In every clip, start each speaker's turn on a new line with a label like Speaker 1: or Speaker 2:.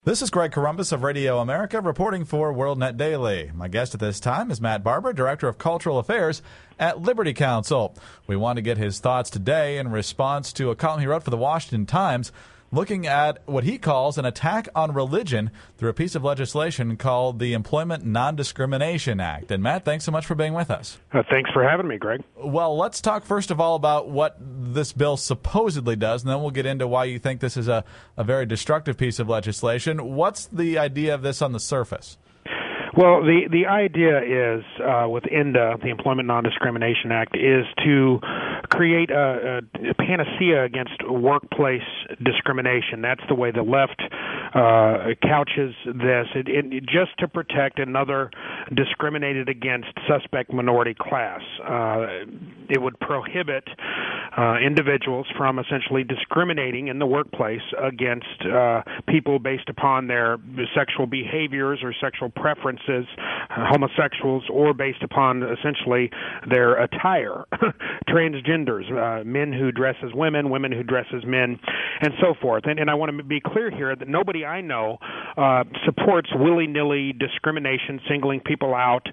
Speaker 1: This is Greg Corombos of Radio America reporting for WorldNet Daily. My guest at this time is Matt Barber, Director of Cultural Affairs at Liberty Counsel. We want to get his thoughts today in response to a column he wrote for the Washington Times looking at what he calls an attack on religion through a piece of legislation called the Employment Non-Discrimination Act. And Matt, thanks so much for being with us.
Speaker 2: Thanks for having me, Greg.
Speaker 1: Well, let's talk first of all about what this bill supposedly does, and then we'll get into why you think this is a very destructive piece of legislation. What's the idea of this on the surface?
Speaker 2: Well, the idea is, with ENDA, the Employment Non-Discrimination Act, is to create a panacea against workplace discrimination. That's the way the left couches this, just to protect another discriminated against suspect minority class. It would prohibit individuals from essentially discriminating in the workplace against people based upon their sexual behaviors or sexual preferences, homosexuals, or based upon essentially their attire, transgenders, men who dress as women, women who dress as men, and so forth. And I want to be clear here that nobody I know supports willy-nilly discrimination, singling people out,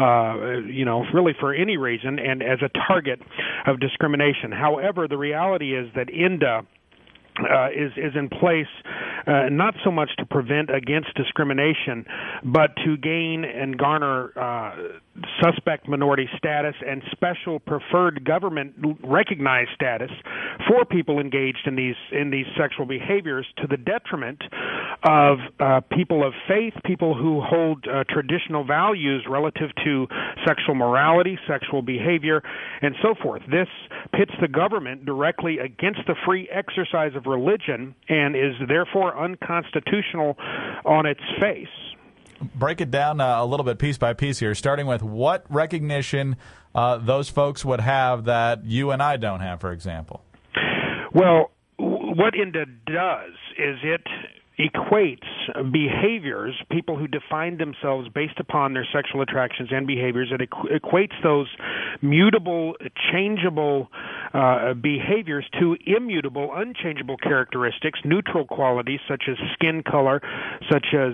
Speaker 2: really for any reason and as a target of discrimination. However, the reality is that ENDA is in place not so much to prevent against discrimination, but to gain and garner suspect minority status and special preferred government recognized status for people engaged in these sexual behaviors, to the detriment of people of faith, people who hold traditional values relative to sexual morality, sexual behavior, and so forth. This pits the government directly against the free exercise of religion and is therefore unconstitutional on its face.
Speaker 1: Break it down a little bit piece by piece here, starting with what recognition those folks would have that you and I don't have, for example.
Speaker 2: Well, what ENDA does is it equates behaviors, people who define themselves based upon their sexual attractions and behaviors, it equates those mutable, changeable behaviors to immutable, unchangeable characteristics, neutral qualities such as skin color, such as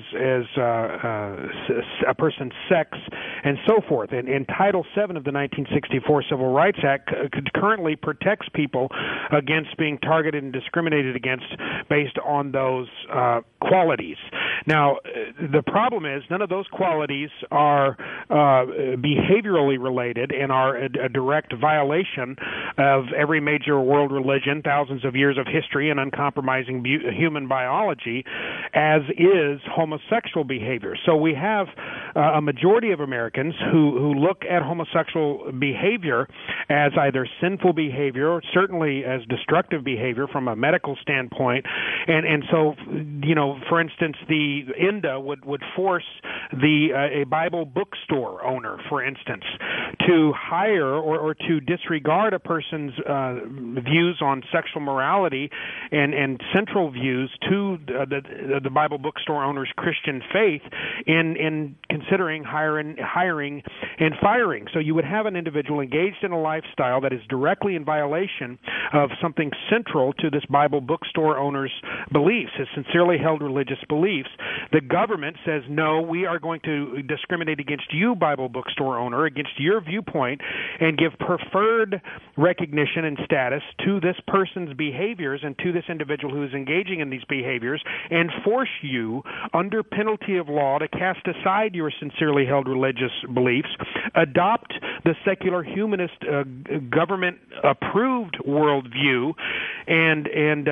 Speaker 2: a person's sex, and so forth. And Title VII of the 1964 Civil Rights Act currently protects people against being targeted and discriminated against based on those qualities. Now, the problem is none of those qualities are behaviorally related and are a direct violation of every major world religion, thousands of years of history, and uncompromising human biology, as is homosexual behavior. So we have a majority of Americans who look at homosexual behavior as either sinful behavior or certainly as destructive behavior from a medical standpoint. And so, for instance, the ENDA would force a Bible bookstore owner, for instance, to hire or to disregard a person's views on sexual morality and central views to the Bible bookstore owner's Christian faith in considering hiring and firing. So you would have an individual engaged in a lifestyle that is directly in violation of something central to this Bible bookstore owner's beliefs, his sincerely held religious beliefs. The government says, no, we are going to discriminate against you, Bible bookstore owner, against your viewpoint, and give preferred recognition and status to this person's behaviors and to this individual who is engaging in these behaviors, and force you, under penalty of law, to cast aside your sincerely held religious beliefs, adopt the secular humanist government-approved worldview, and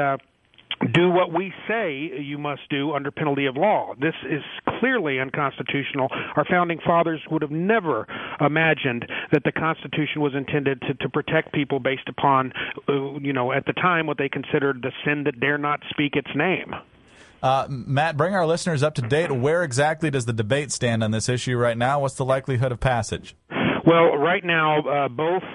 Speaker 2: do what we say you must do under penalty of law. This is clearly unconstitutional. Our founding fathers would have never imagined that the Constitution was intended to protect people based upon, at the time, what they considered the sin that dare not speak its name.
Speaker 1: Matt, bring our listeners up to date. Where exactly does the debate stand on this issue right now? What's the likelihood of passage?
Speaker 2: Well, right now, both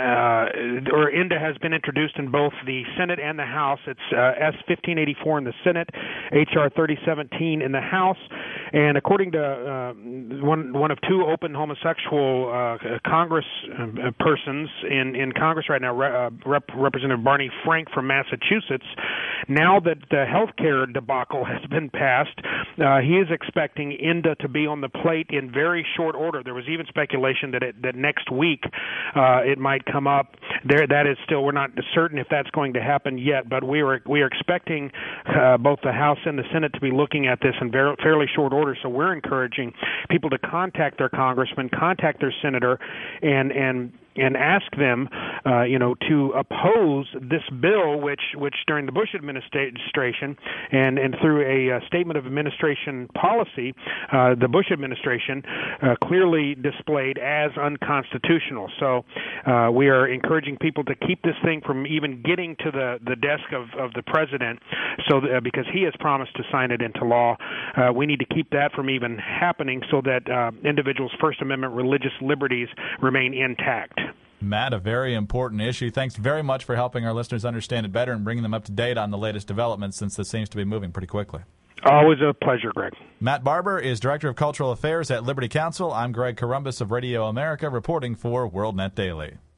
Speaker 2: ENDA has been introduced in both the Senate and the House. It's S-1584 in the Senate, H.R. 3017 in the House. And according to one of two open homosexual Congress persons in Congress right now, Representative Barney Frank from Massachusetts, now that the health care debacle has been passed, he is expecting INDA to be on the plate in very short order. There was even speculation that next week it might come up. That is still, we're not certain if that's going to happen yet, but we are expecting both the House and the Senate to be looking at this in fairly short order. So we're encouraging people to contact their congressman, contact their senator, and ask them, to oppose this bill, which during the Bush administration and through a statement of administration policy, the Bush administration clearly displayed as unconstitutional. So we are encouraging people to keep this thing from even getting to the desk of the president, because he has promised to sign it into law. We need to keep that from even happening so that individuals' First Amendment religious liberties remain intact.
Speaker 1: Matt, a very important issue. Thanks very much for helping our listeners understand it better and bringing them up to date on the latest developments, since this seems to be moving pretty quickly.
Speaker 2: Always a pleasure, Greg.
Speaker 1: Matt Barber is Director of Cultural Affairs at Liberty Counsel. I'm Greg Corombos of Radio America, reporting for WorldNet Daily.